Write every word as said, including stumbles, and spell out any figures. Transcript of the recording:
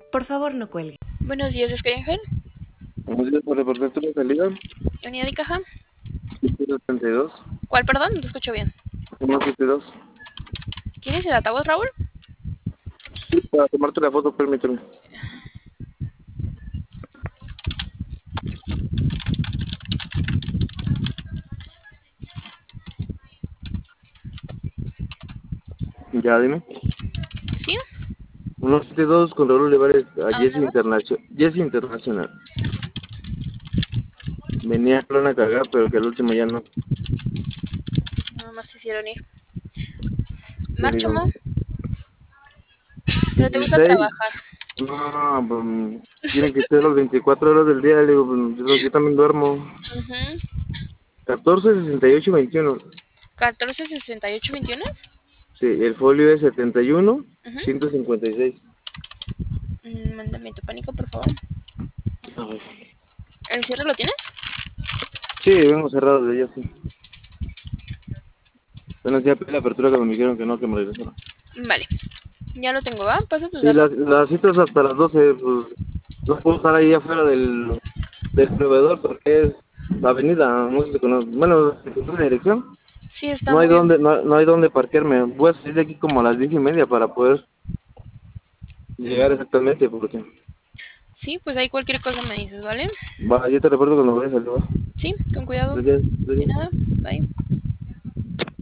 Por favor, no cuelgue. Buenos días, ¿es que Ángel? Buenos días, por reportar tu salida. Unidad y caja. ciento setenta y dos. ¿Cuál, perdón? No te escucho bien. ciento setenta y dos. ¿Quieres el altavoz, Raúl? Sí, para tomarte la foto, permíteme. Ya, dime. ¿Sí? ciento setenta y dos con Raúl Olivares a ¿A Jesse dónde vas? International. Jesse International. Venía a una cagada, pero que al último ya no. Nada más quisieron ir. Te Marcho, digo. Mo. Pero te gusta dieciséis. trabajar. No, pues, tienen que ser las veinticuatro horas del día. Le digo, pues, yo, yo también duermo. Uh catorce, sesenta y ocho, veintiuno. catorce sesenta y ocho veintiuno. Sí, el folio es setenta y uno, Uh ciento cincuenta y seis. -huh. Mándame tu pánico, por favor. A ver. ¿El cierre lo tienes? Sí, vengo cerrado de ella, sí. Apenas ya pedí la apertura que me dijeron que no, que me regresaron. Vale. Ya lo tengo, ¿va? Pasa tus Sí, datos. las, las citas hasta las doce, pues no puedo estar ahí afuera del, del proveedor porque es la avenida, no sé si conoce. Bueno, si conoce la dirección, Sí, está no hay muy... donde, no, no hay donde parquearme. Voy a salir de aquí como a las diez y media para poder llegar exactamente, porque Sí, pues ahí cualquier cosa me dices, ¿vale? va, yo te recuerdo cuando vayas a salir, ¿va? Sí, con cuidado. Gracias, De gracias. nada. Bye.